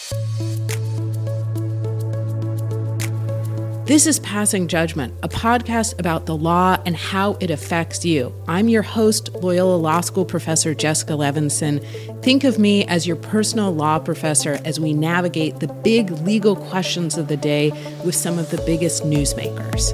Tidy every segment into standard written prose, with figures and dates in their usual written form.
This is Passing Judgment, a podcast about the law and how it affects you. I'm your host, Loyola Law School professor Jessica Levinson. Think of me as your personal law professor as we navigate the big legal questions of the day with some of the biggest newsmakers.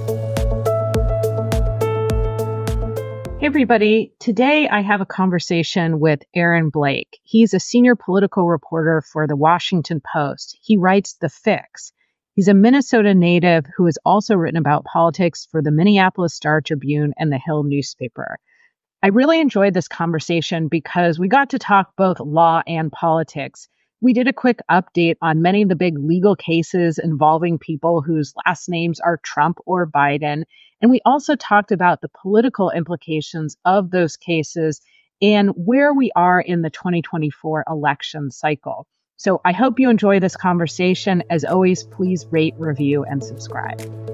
Hey, everybody. Today I have a conversation with Aaron Blake. He's a senior political reporter for The Washington Post. He writes The Fix. He's a Minnesota native who has also written about politics for the Minneapolis Star-Tribune and the Hill newspaper. I really enjoyed this conversation because we got to talk both law and politics. We did a quick update on many of the big legal cases involving people whose last names are Trump or Biden. And we also talked about the political implications of those cases and where we are in the 2024 election cycle. So I hope you enjoy this conversation. As always, please rate, review, and subscribe.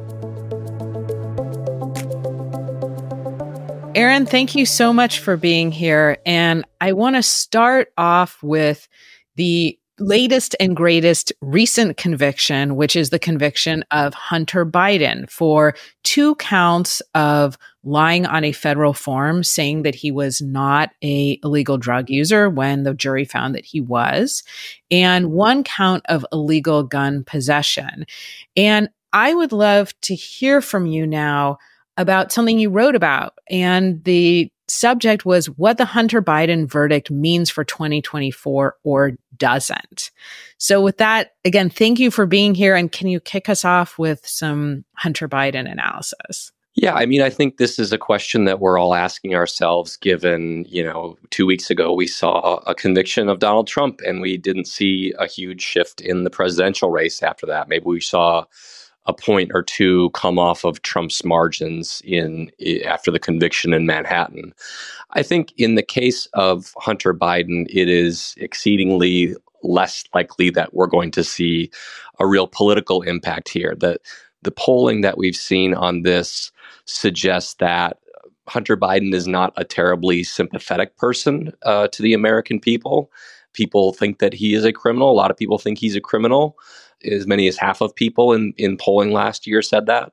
Aaron, thank you so much for being here. And I want to start off with the latest and greatest recent conviction, which is the conviction of Hunter Biden for 2 counts of lying on a federal form, saying that he was not an illegal drug user when the jury found that he was, and 1 count of illegal gun possession. And I would love to hear from you now about something you wrote about. And the subject was what the Hunter Biden verdict means for 2024 or doesn't. So with that, again, thank you for being here. And can you kick us off with some Hunter Biden analysis? Yeah, I mean, I think this is a question that we're all asking ourselves, given, 2 weeks ago, we saw a conviction of Donald Trump and we didn't see a huge shift in the presidential race after that. Maybe we saw a point or two come off of Trump's margins after the conviction in Manhattan. I think in the case of Hunter Biden, it is exceedingly less likely that we're going to see a real political impact here. The polling that we've seen on this suggests that Hunter Biden is not a terribly sympathetic person to the American people. People think that he is a criminal. A lot of people think he's a criminal. As many as half of people in polling last year said that.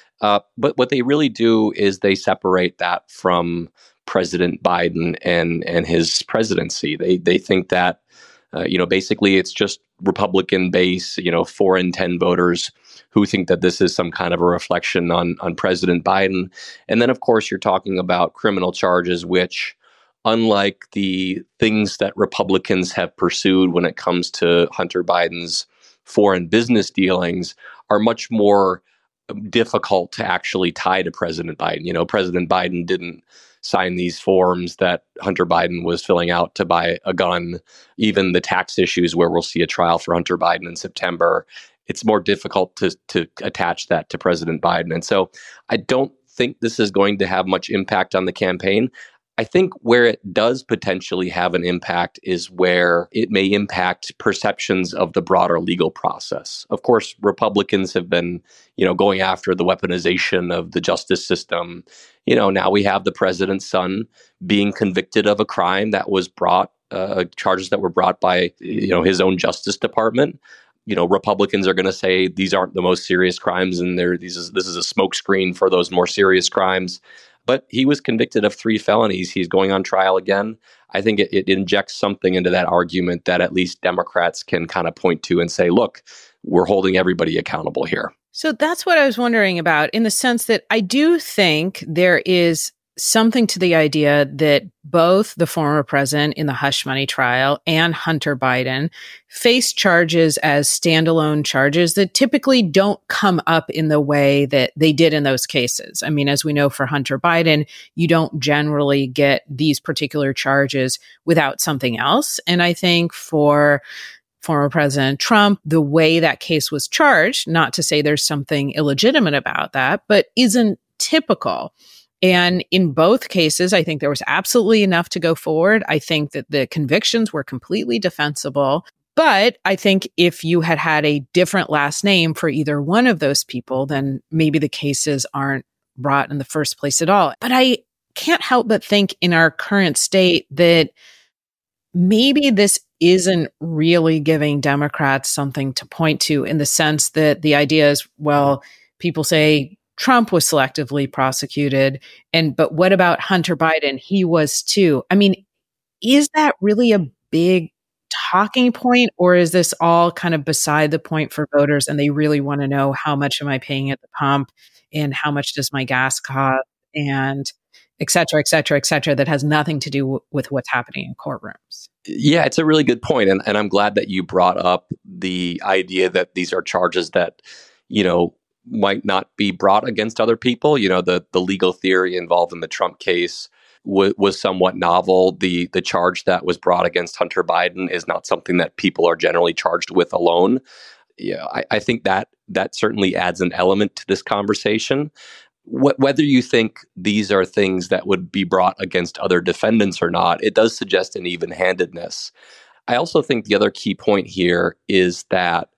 But what they really do is they separate that from President Biden and his presidency. They think that, basically it's just Republican base, 4 in 10 voters who think that this is some kind of a reflection on President Biden. And then, of course, you're talking about criminal charges, which, unlike the things that Republicans have pursued when it comes to Hunter Biden's foreign business dealings, are much more difficult to actually tie to President Biden. President Biden didn't sign these forms that Hunter Biden was filling out to buy a gun. Even the tax issues where we'll see a trial for Hunter Biden in September, it's more difficult to attach that to President Biden. And so I don't think this is going to have much impact on the campaign. I think where it does potentially have an impact is where it may impact perceptions of the broader legal process. Of course, Republicans have been, going after the weaponization of the justice system. Now we have the president's son being convicted of a crime that was brought, charges that were brought by, his own Justice Department. Republicans are going to say these aren't the most serious crimes, and this is a smokescreen for those more serious crimes. But he was convicted of 3 felonies. He's going on trial again. I think it injects something into that argument that at least Democrats can kind of point to and say, look, we're holding everybody accountable here. So that's what I was wondering about, in the sense that I do think there is something to the idea that both the former president in the hush money trial and Hunter Biden face charges as standalone charges that typically don't come up in the way that they did in those cases. I mean, as we know, for Hunter Biden, you don't generally get these particular charges without something else. And I think for former President Trump, the way that case was charged, not to say there's something illegitimate about that, but isn't typical. And in both cases, I think there was absolutely enough to go forward. I think that the convictions were completely defensible. But I think if you had had a different last name for either one of those people, then maybe the cases aren't brought in the first place at all. But I can't help but think in our current state that maybe this isn't really giving Democrats something to point to, in the sense that the idea is, well, people say Trump was selectively prosecuted, but what about Hunter Biden? He was too. I mean, is that really a big talking point, or is this all kind of beside the point for voters and they really want to know, how much am I paying at the pump and how much does my gas cost, and et cetera, et cetera, et cetera, that has nothing to do with what's happening in courtrooms? Yeah, it's a really good point. And I'm glad that you brought up the idea that these are charges that, might not be brought against other people. The legal theory involved in the Trump case was somewhat novel. The charge that was brought against Hunter Biden is not something that people are generally charged with alone. Yeah, I think that certainly adds an element to this conversation. Whether you think these are things that would be brought against other defendants or not, it does suggest an even-handedness. I also think the other key point here is that,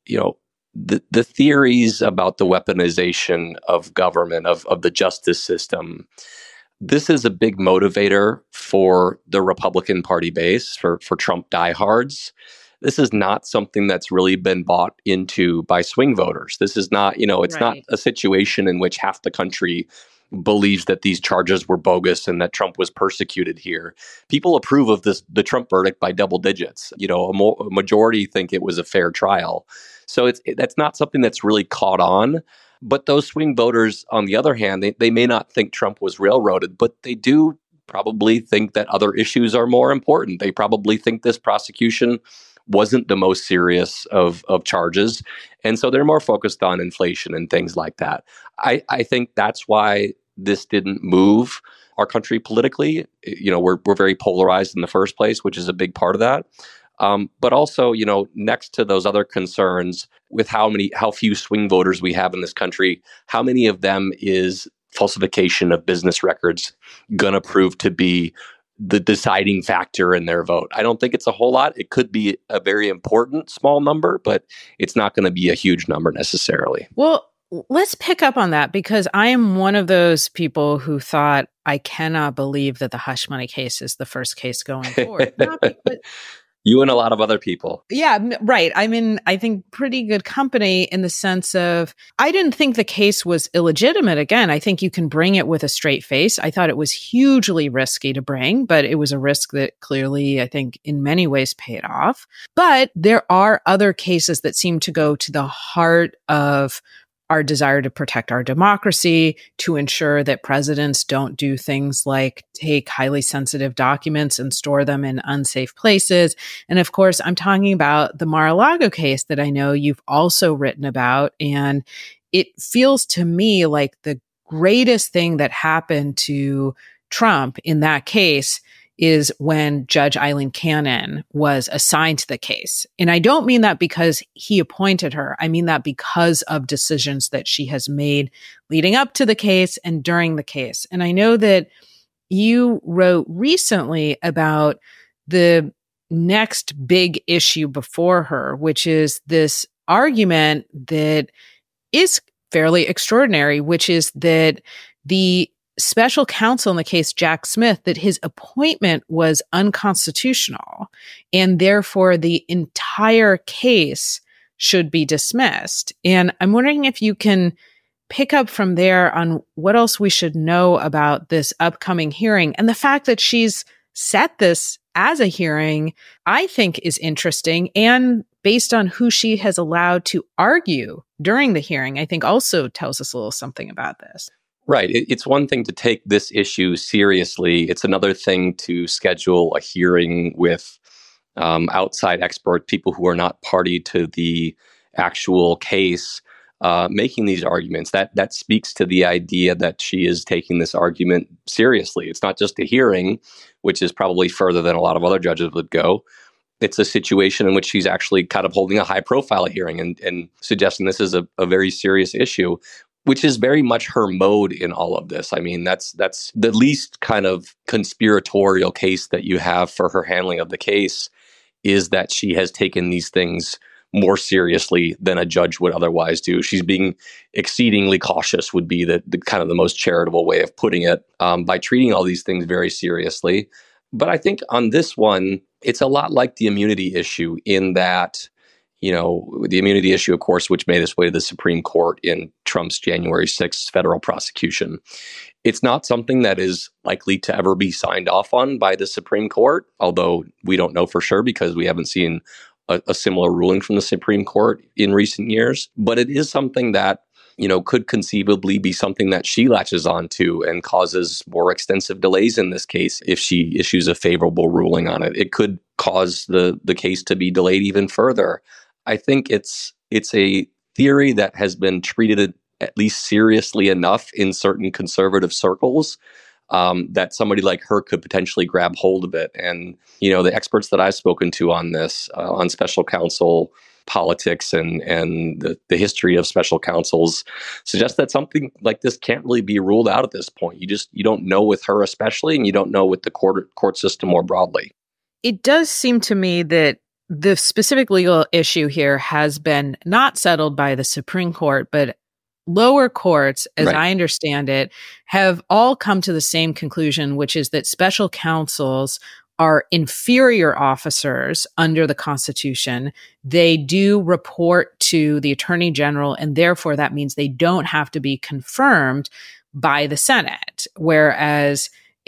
the theories about the weaponization of government, of the justice system, this is a big motivator for the Republican Party base, for Trump diehards. This is not something that's really been bought into by swing voters. This is not, it's not a situation in which half the country believes that these charges were bogus and that Trump was persecuted here. People approve of the Trump verdict by double digits. A majority think it was a fair trial. So that's not something that's really caught on. But those swing voters, on the other hand, they may not think Trump was railroaded, but they do probably think that other issues are more important. They probably think this prosecution wasn't the most serious of charges. And so they're more focused on inflation and things like that. I think that's why this didn't move our country politically. We're very polarized in the first place, which is a big part of that. But also, next to those other concerns with how few swing voters we have in this country, how many of them is falsification of business records going to prove to be the deciding factor in their vote? I don't think it's a whole lot. It could be a very important small number, but it's not going to be a huge number necessarily. Well, let's pick up on that, because I am one of those people who thought, I cannot believe that the hush money case is the first case going forward. You and a lot of other people. Yeah, right. I'm in, I think, pretty good company, in the sense of, I didn't think the case was illegitimate. Again, I think you can bring it with a straight face. I thought it was hugely risky to bring, but it was a risk that clearly, I think, in many ways paid off. But there are other cases that seem to go to the heart of our desire to protect our democracy, to ensure that presidents don't do things like take highly sensitive documents and store them in unsafe places. And of course, I'm talking about the Mar-a-Lago case that I know you've also written about. And it feels to me like the greatest thing that happened to Trump in that case is when Judge Eileen Cannon was assigned to the case. And I don't mean that because he appointed her. I mean that because of decisions that she has made leading up to the case and during the case. And I know that you wrote recently about the next big issue before her, which is this argument that is fairly extraordinary, which is that the special counsel in the case, Jack Smith, that his appointment was unconstitutional, and therefore the entire case should be dismissed. And I'm wondering if you can pick up from there on what else we should know about this upcoming hearing. And the fact that she's set this as a hearing, I think, is interesting. And based on who she has allowed to argue during the hearing, I think also tells us a little something about this. Right. It's one thing to take this issue seriously. It's another thing to schedule a hearing with outside expert people who are not party to the actual case, making these arguments. That speaks to the idea that she is taking this argument seriously. It's not just a hearing, which is probably further than a lot of other judges would go. It's a situation in which she's actually kind of holding a high profile hearing and suggesting this is a very serious issue, which is very much her mode in all of this. I mean, that's the least kind of conspiratorial case that you have for her handling of the case, is that she has taken these things more seriously than a judge would otherwise do. She's being exceedingly cautious, would be the kind of the most charitable way of putting it, by treating all these things very seriously. But I think on this one, It's a lot like the immunity issue in that, the immunity issue, of course, which made its way to the Supreme Court in Trump's January 6th federal prosecution. It's not something that is likely to ever be signed off on by the Supreme Court, although we don't know for sure because we haven't seen a similar ruling from the Supreme Court in recent years. But it is something that, could conceivably be something that she latches onto and causes more extensive delays in this case if she issues a favorable ruling on it. It could cause the case to be delayed even further. I think it's a theory that has been treated at least seriously enough in certain conservative circles that somebody like her could potentially grab hold of it. And, the experts that I've spoken to on this, on special counsel politics and the history of special counsels, suggest that something like this can't really be ruled out at this point. You don't know with her especially, and you don't know with the court system more broadly. It does seem to me that the specific legal issue here has been not settled by the Supreme Court, but lower courts, as Right. I understand it, have all come to the same conclusion, which is that special counsels are inferior officers under the Constitution. They do report to the Attorney General, and therefore that means they don't have to be confirmed by the Senate, whereas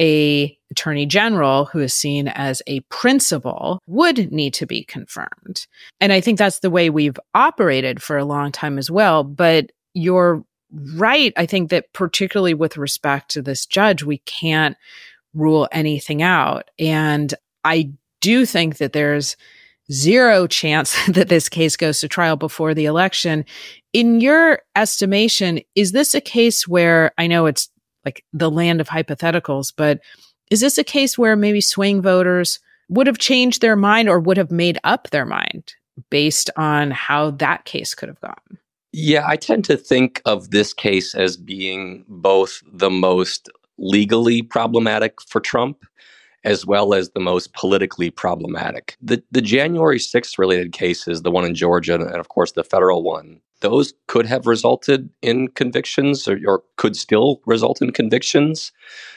a Attorney General who is seen as a principal would need to be confirmed. And I think that's the way we've operated for a long time as well. But you're right. I think that particularly with respect to this judge, we can't rule anything out. And I do think that there's zero chance that this case goes to trial before the election. In your estimation, is this a case where, I know it's like the land of hypotheticals, but is this a case where maybe swing voters would have changed their mind or would have made up their mind based on how that case could have gone? Yeah, I tend to think of this case as being both the most legally problematic for Trump as well as the most politically problematic. The January 6th related cases, the one in Georgia and of course the federal one, those could have resulted in convictions or could still result in convictions.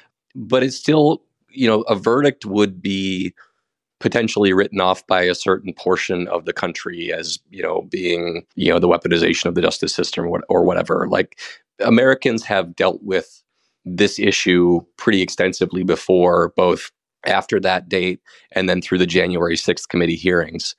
But it's still, a verdict would be potentially written off by a certain portion of the country as, being, the weaponization of the justice system or whatever. Like, Americans have dealt with this issue pretty extensively before, both after that date and then through the January 6th committee hearings.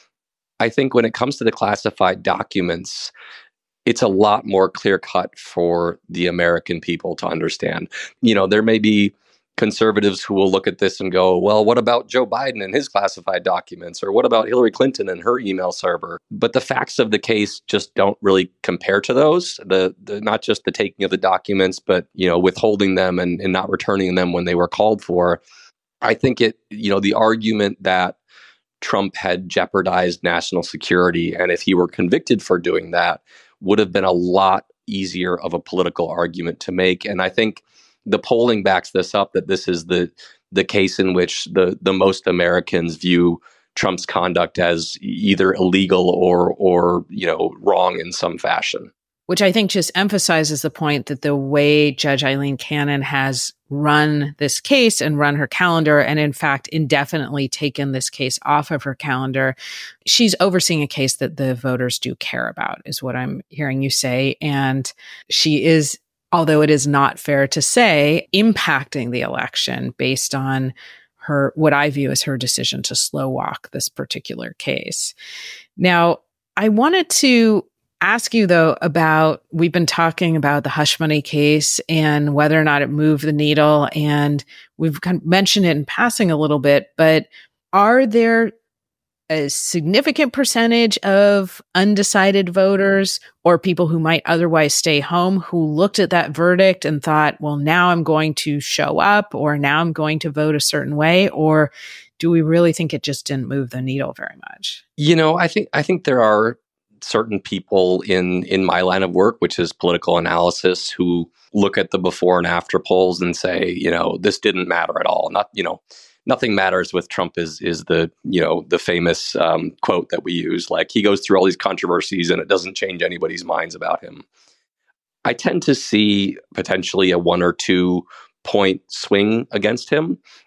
I think when it comes to the classified documents, it's a lot more clear-cut for the American people to understand. There may be conservatives who will look at this and go, well, what about Joe Biden and his classified documents? Or what about Hillary Clinton and her email server? But the facts of the case just don't really compare to those. The not just the taking of the documents, but, withholding them and not returning them when they were called for. I think the argument that Trump had jeopardized national security, and if he were convicted for doing that, would have been a lot easier of a political argument to make. And I think the polling backs this up, that this is the case in which the most Americans view Trump's conduct as either illegal or wrong in some fashion. Which I think just emphasizes the point that the way Judge Eileen Cannon has run this case and run her calendar, and in fact indefinitely taken this case off of her calendar, she's overseeing a case that the voters do care about, is what I'm hearing you say. And she is, although it is not fair to say, impacting the election based on her, what I view as her decision to slow walk this particular case. Now, I wanted to ask you, though, about, we've been talking about the hush money case and whether or not it moved the needle, and we've kind of mentioned it in passing a little bit, but are there a significant percentage of undecided voters or people who might otherwise stay home who looked at that verdict and thought, well, now I'm going to show up, or now I'm going to vote a certain way? Or do we really think it just didn't move the needle very much? I think there are certain people in my line of work, which is political analysis, who look at the before and after polls and say, this didn't matter at all. Nothing matters with Trump is the famous quote that we use, like, he goes through all these controversies and it doesn't change anybody's minds about him. I tend to see potentially a 1 or 2 point swing against him.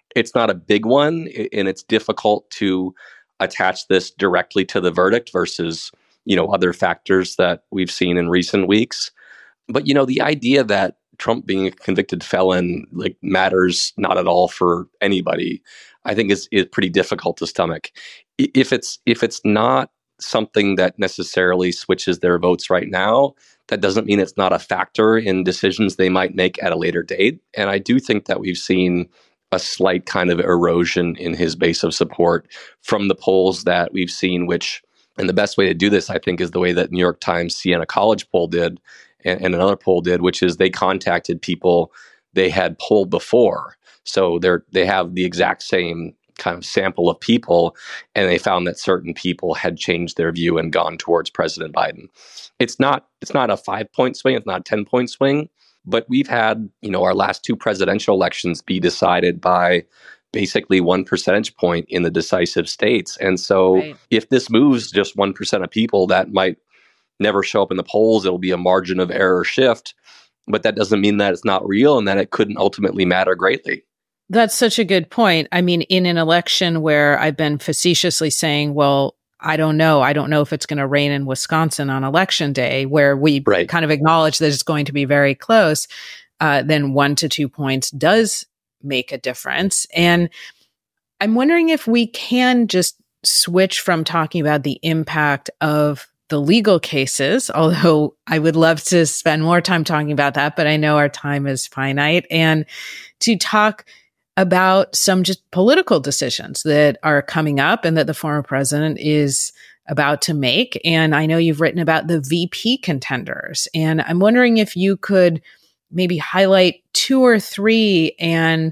It's not a big one, and it's difficult to attach this directly to the verdict versus, other factors that we've seen in recent weeks. But, the idea that Trump being a convicted felon matters not at all for anybody, I think is pretty difficult to stomach. If it's not something that necessarily switches their votes right now, that doesn't mean it's not a factor in decisions they might make at a later date. And I do think that we've seen a slight kind of erosion in his base of support from the polls that we've seen, and the best way to do this, I think, is the way that New York Times Siena College poll did and another poll did, which is they contacted people they had polled before. So they have the exact same kind of sample of people, and they found that certain people had changed their view and gone towards President Biden. It's not a 5-point swing, it's not a 10-point swing, but we've had, our last two presidential elections be decided by basically 1 percentage point in the decisive states. And so if this moves just 1% of people, that might never show up in the polls. It'll be a margin of error shift, but that doesn't mean that it's not real and that it couldn't ultimately matter greatly. That's such a good point. I mean, in an election where I've been facetiously saying, well, I don't know if it's going to rain in Wisconsin on election day, where we kind of acknowledge that it's going to be very close, then 1 to 2 points does make a difference. And I'm wondering if we can just switch from talking about the impact of the legal cases, although I would love to spend more time talking about that, but I know our time is finite, and to talk about some just political decisions that are coming up and that the former president is about to make. And I know you've written about the VP contenders, and I'm wondering if you could maybe highlight 2 or 3 and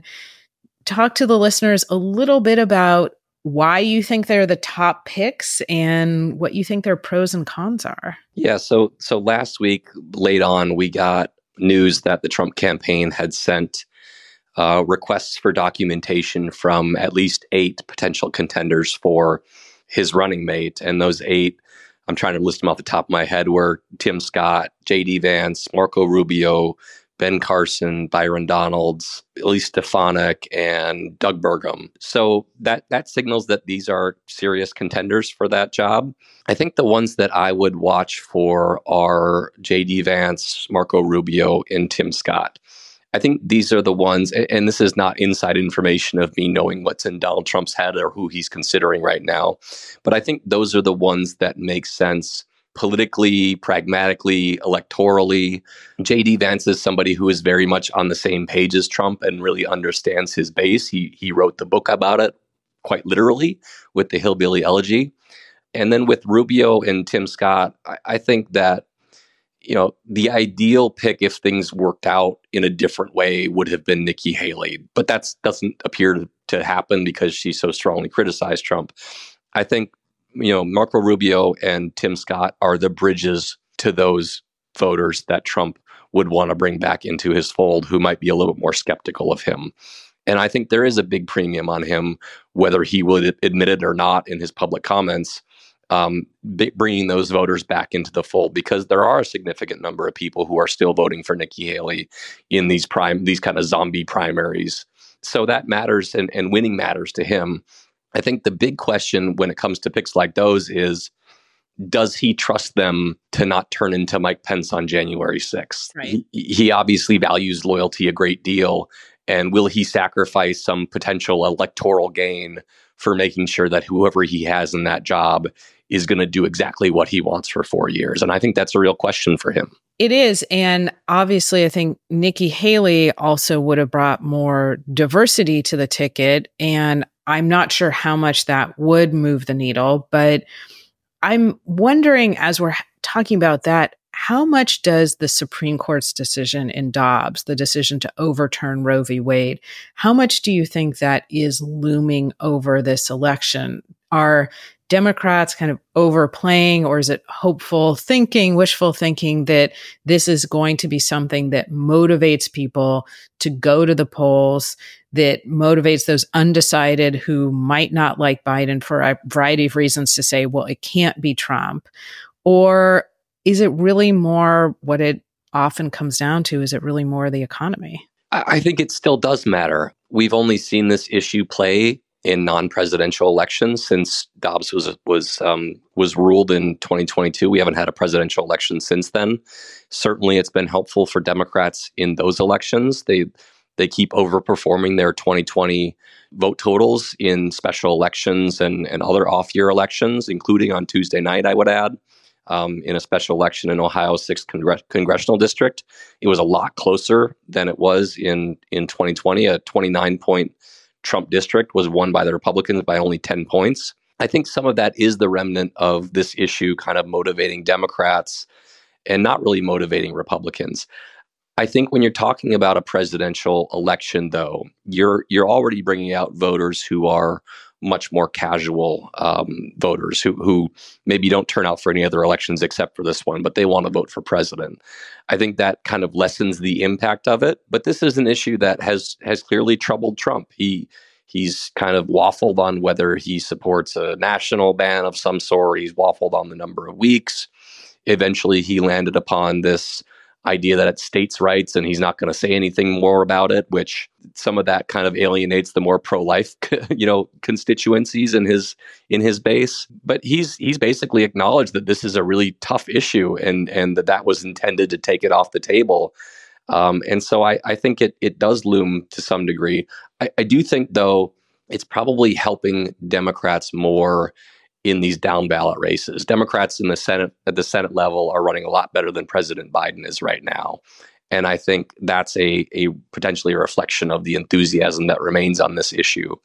talk to the listeners a little bit about why you think they're the top picks and what you think their pros and cons are. Yeah, so last week, late on, we got news that the Trump campaign had sent requests for documentation from at least 8 potential contenders for his running mate. And those 8, I'm trying to list them off the top of my head, were Tim Scott, J.D. Vance, Marco Rubio, Ben Carson, Byron Donalds, Elise Stefanik, and Doug Burgum. So that signals that these are serious contenders for that job. I think the ones that I would watch for are J.D. Vance, Marco Rubio, and Tim Scott. I think these are the ones, and this is not inside information of me knowing what's in Donald Trump's head or who he's considering right now, but I think those are the ones that make sense politically, pragmatically, electorally. J.D. Vance is somebody who is very much on the same page as Trump and really understands his base. He wrote the book about it quite literally with the Hillbilly Elegy. And then with Rubio and Tim Scott, I think that the ideal pick, if things worked out in a different way, would have been Nikki Haley. But that doesn't appear to happen because she so strongly criticized Trump. I think, Marco Rubio and Tim Scott are the bridges to those voters that Trump would want to bring back into his fold, who might be a little bit more skeptical of him. And I think there is a big premium on him, whether he would admit it or not in his public comments, bringing those voters back into the fold, because there are a significant number of people who are still voting for Nikki Haley in these kind of zombie primaries. So that matters, and winning matters to him. I think the big question when it comes to picks like those is, does he trust them to not turn into Mike Pence on January 6th? Right. He obviously values loyalty a great deal. And will he sacrifice some potential electoral gain for making sure that whoever he has in that job is going to do exactly what he wants for 4 years? And I think that's a real question for him. It is. And obviously, I think Nikki Haley also would have brought more diversity to the ticket. And I'm not sure how much that would move the needle. But I'm wondering, as we're talking about that, how much does the Supreme Court's decision in Dobbs, the decision to overturn Roe v. Wade, how much do you think that is looming over this election? Are Democrats kind of overplaying, or is it hopeful thinking, wishful thinking that this is going to be something that motivates people to go to the polls, that motivates those undecided who might not like Biden for a variety of reasons to say, well, it can't be Trump? Or is it really more what it often comes down to? Is it really more the economy? I think it still does matter. We've only seen this issue play in non-presidential elections since Dobbs was ruled in 2022. We haven't had a presidential election since then. Certainly, it's been helpful for Democrats in those elections. They keep overperforming their 2020 vote totals in special elections and other off-year elections, including on Tuesday night, I would add. In a special election in Ohio's 6th congressional district, it was a lot closer than it was in 2020. A 29-point Trump district was won by the Republicans by only 10 points. I think some of that is the remnant of this issue kind of motivating Democrats and not really motivating Republicans. I think when you're talking about a presidential election, though, you're already bringing out voters who are much more casual voters who maybe don't turn out for any other elections except for this one, but they want to vote for president. I think that kind of lessens the impact of it. But this is an issue that has clearly troubled Trump. He's kind of waffled on whether he supports a national ban of some sort. He's waffled on the number of weeks. Eventually, he landed upon this idea that it's states' rights and he's not going to say anything more about it, which some of that kind of alienates the more pro-life, constituencies in his base. But he's basically acknowledged that this is a really tough issue and that was intended to take it off the table. And so I think it does loom to some degree. I do think, though, it's probably helping Democrats more in these down ballot races. Democrats in the Senate at the Senate level are running a lot better than President Biden is right now. And I think that's a potentially a reflection of the enthusiasm that remains on this issue.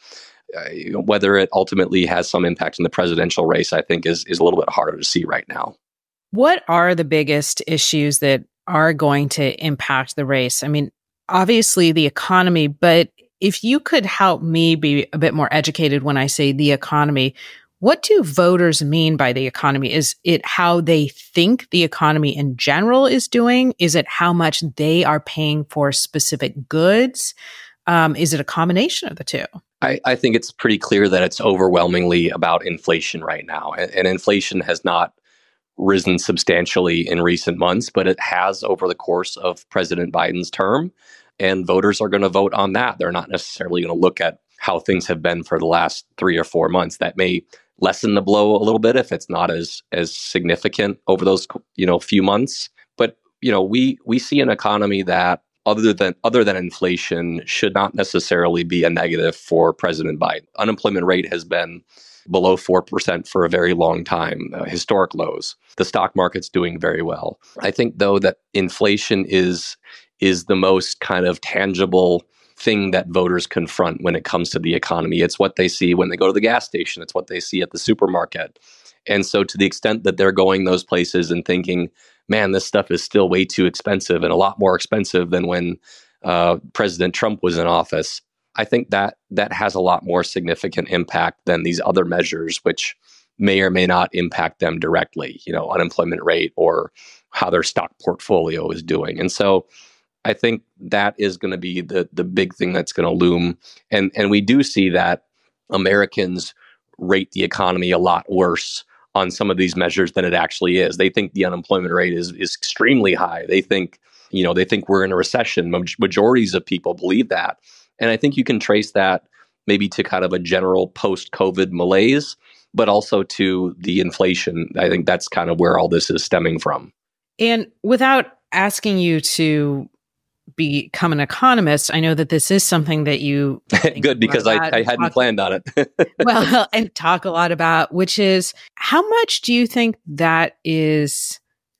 Whether it ultimately has some impact in the presidential race, I think is a little bit harder to see right now. What are the biggest issues that are going to impact the race? I mean, obviously the economy, but if you could help me be a bit more educated when I say the economy, what do voters mean by the economy? Is it how they think the economy in general is doing? Is it how much they are paying for specific goods? Is it a combination of the two? I think it's pretty clear that it's overwhelmingly about inflation right now. And inflation has not risen substantially in recent months, but it has over the course of President Biden's term. And voters are going to vote on that. They're not necessarily going to look at how things have been for the last 3 or 4 months. That may lessen the blow a little bit if it's not as significant over those few months. But we see an economy that other than inflation should not necessarily be a negative for President Biden. Unemployment rate has been below 4% for a very long time, historic lows. The stock market's doing very well. I think, though, that inflation is the most kind of tangible thing that voters confront when it comes to the economy. It's what they see when they go to the gas station. It's what they see at the supermarket. And so to the extent that they're going those places and thinking, man, this stuff is still way too expensive and a lot more expensive than when President Trump was in office, I think that has a lot more significant impact than these other measures, which may or may not impact them directly, unemployment rate or how their stock portfolio is doing. And so I think that is going to be the big thing that's going to loom. And we do see that Americans rate the economy a lot worse on some of these measures than it actually is. They think the unemployment rate is extremely high. They think we're in a recession. Majorities of people believe that. And I think you can trace that maybe to kind of a general post-COVID malaise, but also to the inflation. I think that's kind of where all this is stemming from. And without asking you to become an economist, I know that this is something that you good because I hadn't planned on it. Well, and talk a lot about, which is how much do you think that is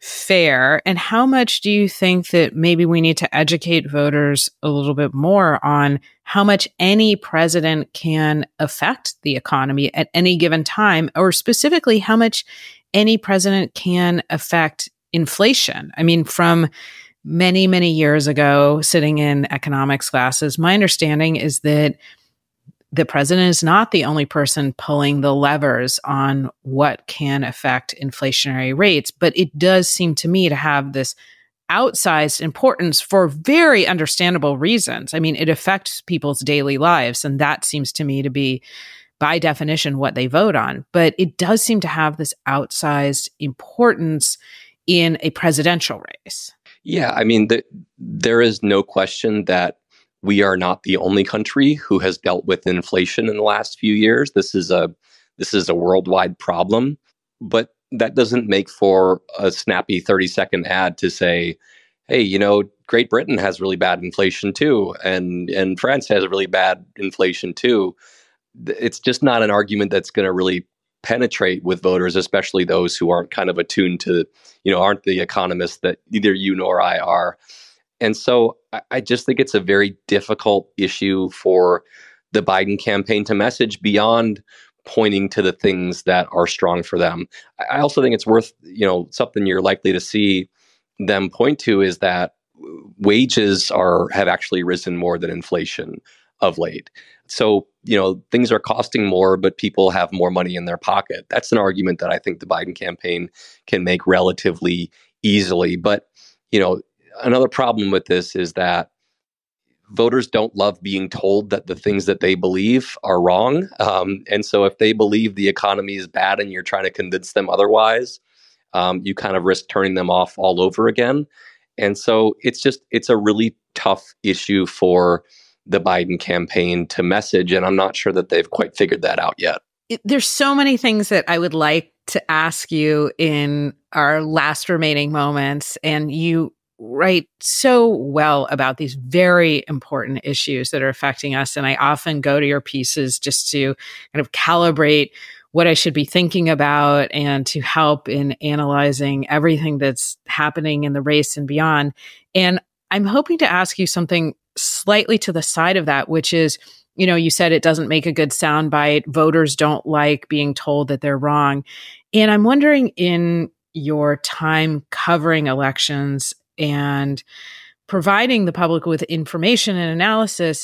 fair, and how much do you think that maybe we need to educate voters a little bit more on how much any president can affect the economy at any given time, or specifically how much any president can affect inflation? I mean, from many, many years ago, sitting in economics classes, my understanding is that the president is not the only person pulling the levers on what can affect inflationary rates, but it does seem to me to have this outsized importance for very understandable reasons. I mean, it affects people's daily lives, and that seems to me to be, by definition, what they vote on. But it does seem to have this outsized importance in a presidential race. Yeah, I mean, there is no question that we are not the only country who has dealt with inflation in the last few years. This is a worldwide problem, but that doesn't make for a snappy 30-second ad to say, hey, Great Britain has really bad inflation too, and France has really bad inflation too. It's just not an argument that's going to really penetrate with voters, especially those who aren't kind of attuned to, aren't the economists that neither you nor I are. And so I just think it's a very difficult issue for the Biden campaign to message beyond pointing to the things that are strong for them. I also think it's worth, something you're likely to see them point to is that wages have actually risen more than inflation of late. So, things are costing more, but people have more money in their pocket. That's an argument that I think the Biden campaign can make relatively easily. But, another problem with this is that voters don't love being told that the things that they believe are wrong. And so if they believe the economy is bad and you're trying to convince them otherwise, you kind of risk turning them off all over again. And so it's a really tough issue for the Biden campaign to message. And I'm not sure that they've quite figured that out yet. There's so many things that I would like to ask you in our last remaining moments. And you write so well about these very important issues that are affecting us. And I often go to your pieces just to kind of calibrate what I should be thinking about and to help in analyzing everything that's happening in the race and beyond. And I'm hoping to ask you something slightly to the side of that, which is, you said it doesn't make a good soundbite. Voters don't like being told that they're wrong. And I'm wondering, in your time covering elections and providing the public with information and analysis,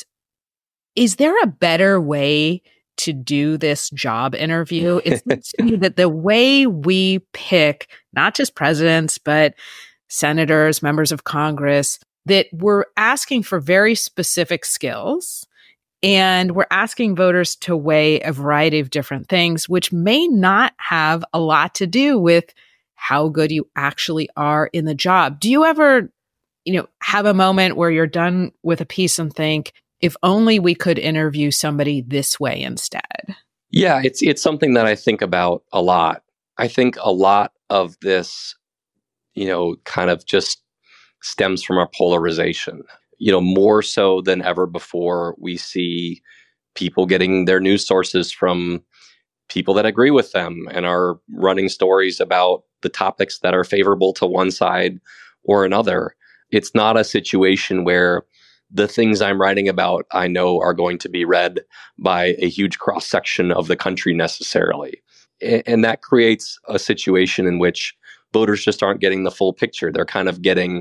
is there a better way to do this job interview? It seems to me that the way we pick not just presidents, but senators, members of Congress, that we're asking for very specific skills, and we're asking voters to weigh a variety of different things, which may not have a lot to do with how good you actually are in the job. Do you ever, have a moment where you're done with a piece and think, if only we could interview somebody this way instead? Yeah, it's something that I think about a lot. I think a lot of this, kind of just stems from our polarization. More so than ever before, we see people getting their news sources from people that agree with them and are running stories about the topics that are favorable to one side or another. It's not a situation where the things I'm writing about, I know, are going to be read by a huge cross-section of the country necessarily. And that creates a situation in which voters just aren't getting the full picture. They're kind of getting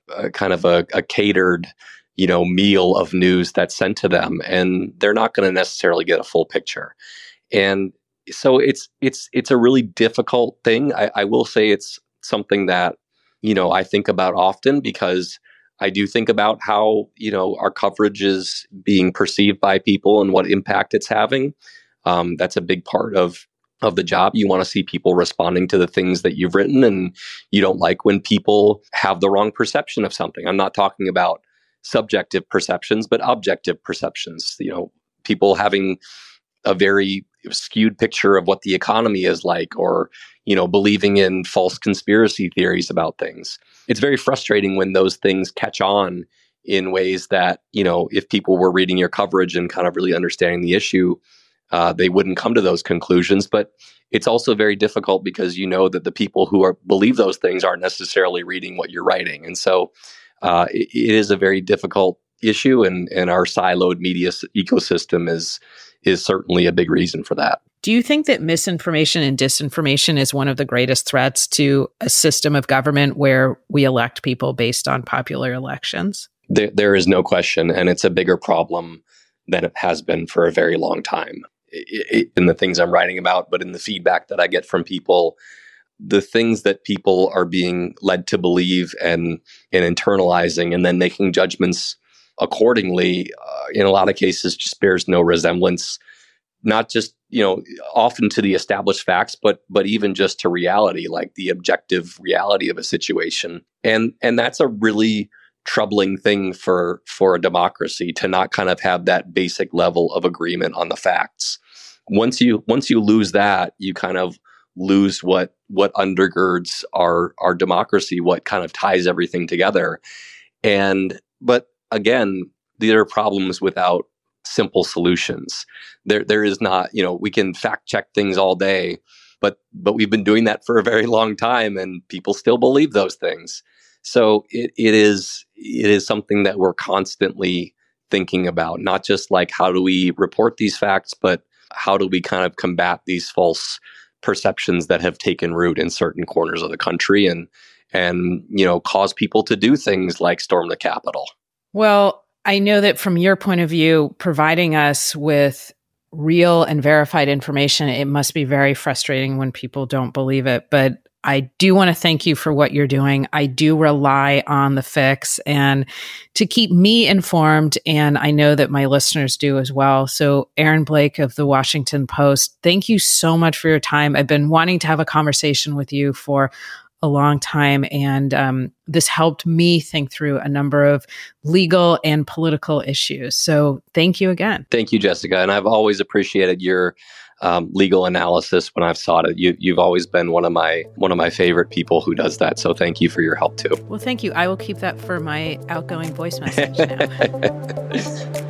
a catered, meal of news that's sent to them, and they're not going to necessarily get a full picture. And so it's a really difficult thing. I will say it's something that, I think about often, because I do think about how, our coverage is being perceived by people and what impact it's having. That's a big part of the job. You want to see people responding to the things that you've written, and you don't like when people have the wrong perception of something. I'm not talking about subjective perceptions, but objective perceptions. People having a very skewed picture of what the economy is like, or, believing in false conspiracy theories about things. It's very frustrating when those things catch on in ways that, if people were reading your coverage and kind of really understanding the issue, they wouldn't come to those conclusions. But it's also very difficult because that the people who believe those things aren't necessarily reading what you're writing. And so it is a very difficult issue, and our siloed media ecosystem is certainly a big reason for that. Do you think that misinformation and disinformation is one of the greatest threats to a system of government where we elect people based on popular elections? There is no question, and it's a bigger problem than it has been for a very long time. In the things I'm writing about, but in the feedback that I get from people, the things that people are being led to believe and internalizing and then making judgments accordingly, in a lot of cases, just bears no resemblance, not just, often to the established facts, but even just to reality, like the objective reality of a situation. And that's a really troubling thing for a democracy to not kind of have that basic level of agreement on the facts. Once you lose that, you kind of lose what undergirds our democracy, what kind of ties everything together. But again, there are problems without simple solutions. There is not, we can fact check things all day, but we've been doing that for a very long time, and people still believe those things. So it is something that we're constantly thinking about, not just like how do we report these facts, but how do we kind of combat these false perceptions that have taken root in certain corners of the country and cause people to do things like storm the Capitol. Well, I know that from your point of view, providing us with real and verified information, it must be very frustrating when people don't believe it. But I do want to thank you for what you're doing. I do rely on The Fix and to keep me informed, and I know that my listeners do as well. So Aaron Blake of The Washington Post, thank you so much for your time. I've been wanting to have a conversation with you for a long time, and this helped me think through a number of legal and political issues. So thank you again. Thank you, Jessica. And I've always appreciated your legal analysis when I've sought it. You've always been one of my favorite people who does that. So thank you for your help too. Well, thank you. I will keep that for my outgoing voice message now.